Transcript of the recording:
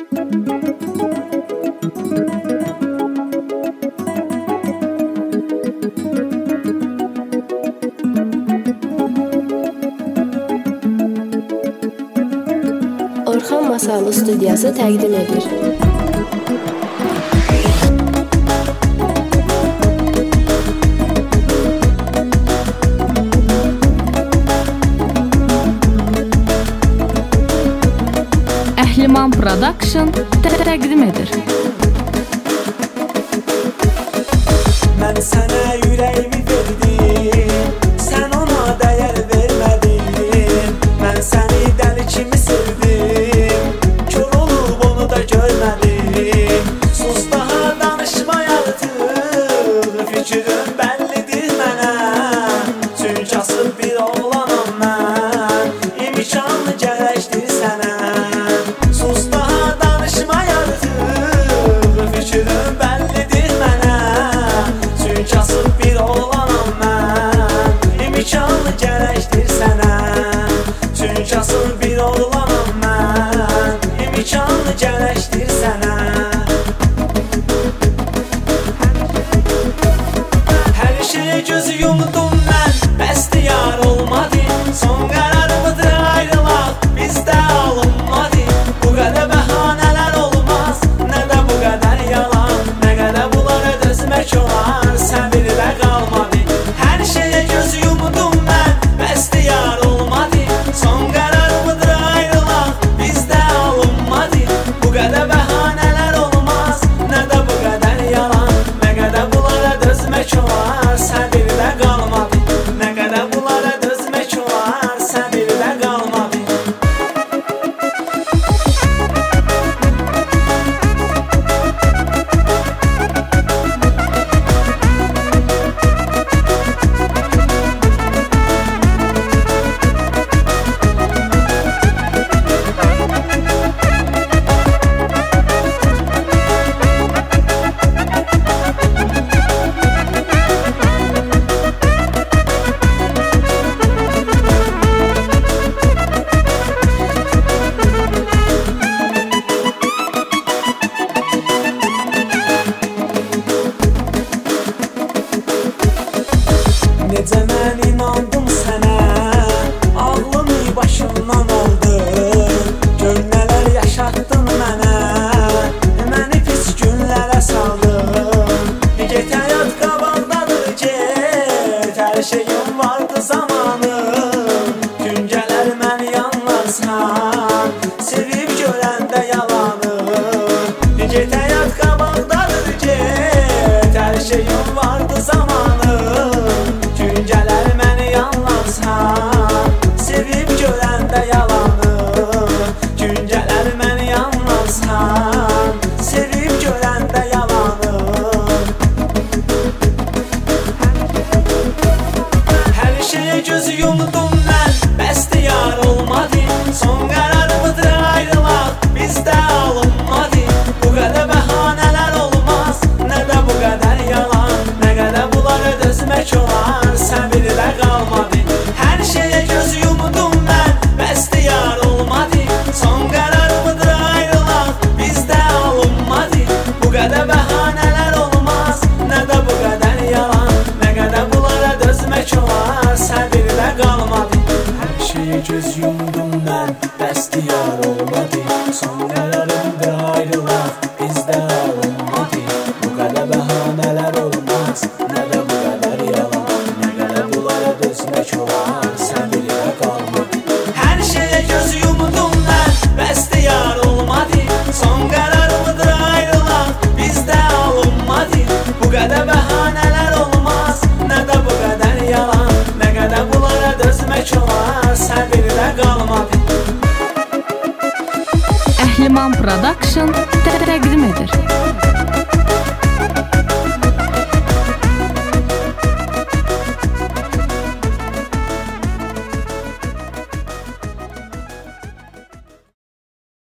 Orxan Masallı studiyası təqdim edir. Əhliman Production təqdim edir. Mən sənə ürəyimi verdim, sən ona dəyər vermədin. Mən səni dəli kimi sevdim, kör olub onu da görmədim. Sus daha danışma artıq, fikrin bəllidir mənə. Çünki asıl bir oğlanam mən, imkanı gərəkdir sənə. Sus daha danışma artıq, fikrin bəllidir mənə. Çünki asıl bir oğlanam mən, imkanı gərəkdir sənə. Çünki asıl bir oğlanam mən, imkanı gərəkdir sənə. Hər şeyə gözü yumdum mən, bəstiyar olmadı. Son qərarımıdır ayrılaq, bizdə alınmadı. Bu qədər bəhanələr olmaz, nə də bu qədər yalan. Nə qədər bunlara dözmək olar, səbirlə qalmadı. Hər şeyə gözü yumdum mən, bəstiyar olmadı. Son qərarımıdır ayrılaq, bizdə alınmadı. Bu qədər bəhanələr olmaz, nə də bu qədər yalan. Nə qədər bunlara dözmək olar, səbirlə qalmadı. Nə qədər bunlara dözmək olar, səbirlə qalmadı. Necə mən inandım sənə, ağlımı başımdan aldın. Gör nələr yaşatdın mənə, məni pis günlərə saldın. Get həyat qabaqdadır get, hər şeyim vardı zamanım. Gün gələr mən yanlarsan, sevib görəndə yalanım. Get həyat qabaqdadır get, hər şeyim vardı zamanım. Gün gələr məni yanlarsan, sevib görəndə yalanım. Gün gələr məni yanlarsan, sevib görəndə yalanım. Hər şeyə gözü yumdum mən, bəstiyar olmadı. Son qərarımıdır ayrılaq, bizdə alınmadı. Bu qədər bəhanələr olmaz, nə də bu qədər yalan. Nə qədər bunlara dözmək olar, səbirlə qalmadı. Hər şeyə gözü yumdum mən, bəstiyar olmadı. Son qərarımıdır ayrılaq, bizdə alınmadı. Bu qədər bəhanələr olmaz, nə də bu qədər yalan. Nə qədər bunlara dözmək olar, səbirlə qalmadı. Hər şeyə göz yumdum mən, bəstiyar olmadı. Son